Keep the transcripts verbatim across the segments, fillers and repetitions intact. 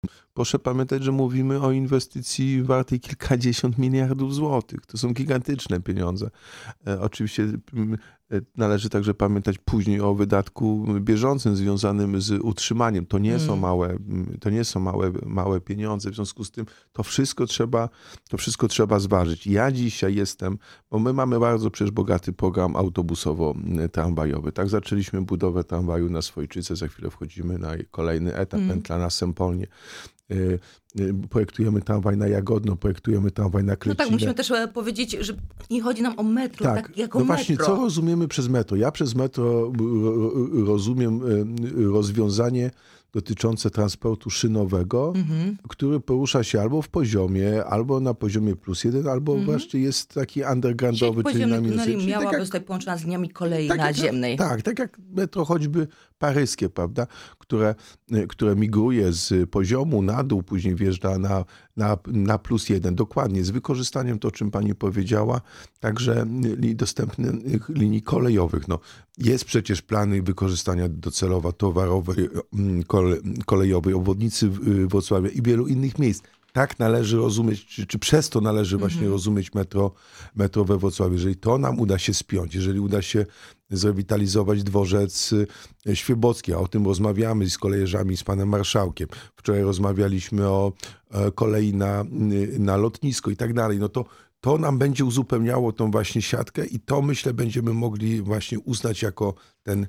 Proszę pamiętać, że mówimy o inwestycji wartej kilkadziesiąt miliardów złotych. To są gigantyczne pieniądze. E, oczywiście m, e, należy także pamiętać później o wydatku bieżącym związanym z utrzymaniem. To nie są Mm. małe, m, to nie są małe, małe pieniądze. W związku z tym to wszystko trzeba, to wszystko trzeba zważyć. Ja dzisiaj jestem, bo my mamy bardzo przecież bogaty program autobusowo-tramwajowy. Tak, zaczęliśmy budowę tramwaju na Swojczyce, za chwilę wchodzimy na kolejny etap, Mm. pętla na Sępolnie. Y, y, Projektujemy tramwaj na Jagodno, projektujemy tramwaj na No Klecinę. tak, musimy też e, powiedzieć, że nie chodzi nam o metro, tak, Tak, jako no właśnie, metro. co rozumiemy przez metro? Ja przez metro ro- ro- rozumiem y, rozwiązanie dotyczące transportu szynowego, Mhm. który porusza się albo w poziomie, albo na poziomie plus jeden, albo Mhm. właśnie jest taki Sieć undergroundowy, czyli na podziemnych minus tuneli jeden. Czyli miała tak jak- zostać połączona z liniami kolei tak jak- naziemnej. Tak, tak jak metro choćby paryskie, prawda, które, które migruje z poziomu na dół, później wjeżdża na, na, na plus jeden. Dokładnie, z wykorzystaniem to, o czym pani powiedziała, także li, dostępnych linii kolejowych. No, jest przecież plany wykorzystania docelowo towarowej, mm, kole, kolejowej obwodnicy w- Wrocławia i wielu innych miejsc. Tak należy rozumieć, czy, czy przez to należy właśnie Mhm. rozumieć metro, metro we Wrocławiu. Jeżeli to nam uda się spiąć, jeżeli uda się zrewitalizować dworzec y, Świebocki, a o tym rozmawiamy z kolejarzami, z panem marszałkiem. Wczoraj rozmawialiśmy o e, kolei na, y, na lotnisko i tak dalej. No to to nam będzie uzupełniało tą właśnie siatkę i to, myślę, będziemy mogli właśnie uznać jako ten,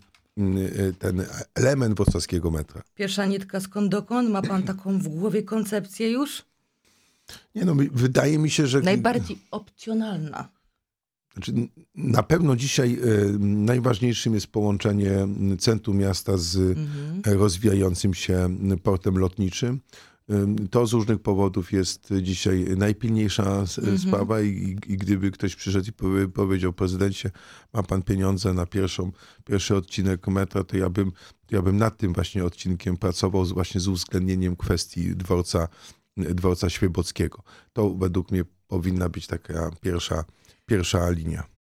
y, ten element wrocławskiego metra. Pierwsza nitka skąd dokąd? Ma pan taką w głowie koncepcję już? Nie no, my- wydaje mi się, że... Najbardziej opcjonalna. Znaczy, na pewno dzisiaj y, najważniejszym jest połączenie centrum miasta z Mhm. e, rozwijającym się portem lotniczym. Y, To z różnych powodów jest dzisiaj najpilniejsza s- Mhm. sprawa i, i gdyby ktoś przyszedł i powie- powiedział: prezydencie, ma pan pieniądze na pierwszą, pierwszy odcinek metra, to ja bym, to ja bym nad tym właśnie odcinkiem pracował, z- właśnie z uwzględnieniem kwestii dworca, dworca Świebockiego. To według mnie powinna być taka pierwsza, pierwsza linia.